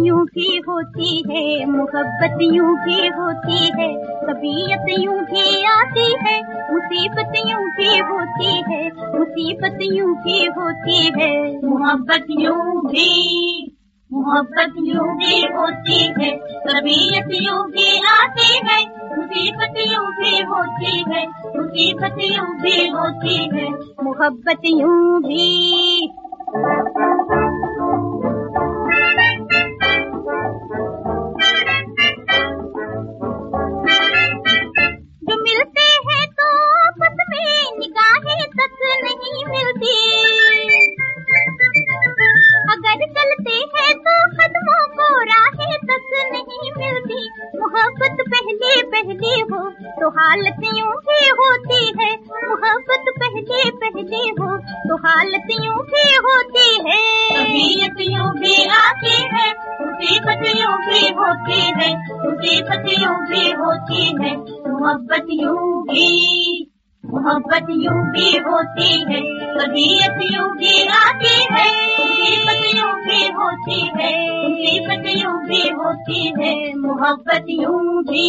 यूं भी होती है, मोहब्बत यूं भी होती है, तबीयत यूं भी आती है, मुसीबत यूं भी होती है, मुसीबत यूं भी होती है। मोहब्बत यूं भी होती है, तबीयत यूं भी आती है, मुसीबत यूं भी होती है, मुसीबत यूं भी होती है। मोहब्बत यूं भी। जो मिलते हैं तो आपस में निगाहें तक नहीं मिलती, अगर चलते हैं तो कदमों को राहें तक नहीं मिलती। मोहब्बत पहले पहले हो तो हालत यूं भी होती है, मोहब्बत पहले पहले हो तो हालत यूं भी होती है। तबीयत यूं भी आती है, मुसीबत यूं भी होती है, मुसीबत यूं भी होती है। मोहब्बत यूं भी होती है, तबीयत यूं भी आती है, मुसीबत यूं भी होती है, मुसीबत यूं भी होती है। मोहब्बत यूं भी।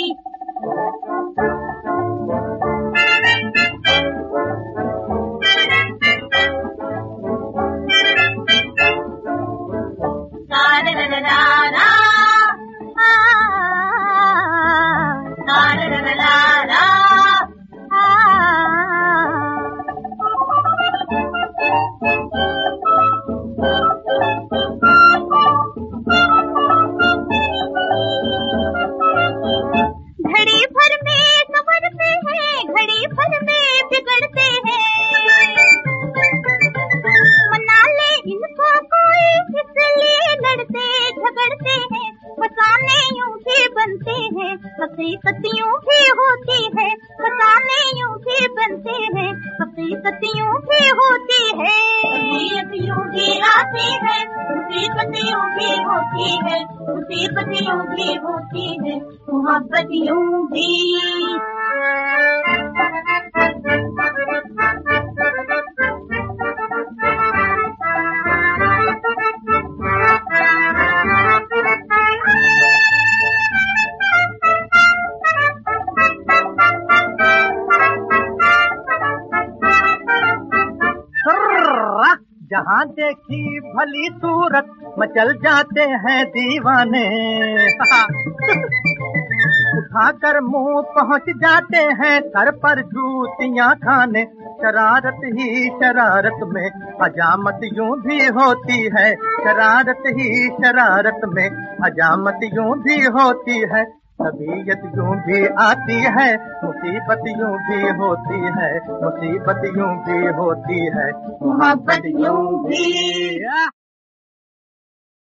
घड़ी भर में संवरते हैं, घड़ी भर में बिगड़ते हैं, मना ले इनको कोई इसलिए लड़ते झगड़ते हैं। फसाने यूं भी बनते हैं, हकीकत यूं भी होती है, फसाने यूं भी बनते हैं, हकीकत यूं भी होती है। तबीयत यूं भी आती है, मुसीबत यूं भी होती है, मुसीबत यूं भी होती है। मोहब्बत यूं भी। जहाँ देखी भली सूरत मचल जाते हैं दीवाने, उठाकर मुंह पहुँच जाते हैं सर पर जूतियाँ खाने। शरारत ही शरारत में हजामत यूं भी होती है, शरारत ही शरारत में हजामत यूं भी होती है। तबीयत यूं भी आती है, मुसीबत यूं भी होती है, मुसीबत यूं भी होती है। मोहब्बत यूं भी।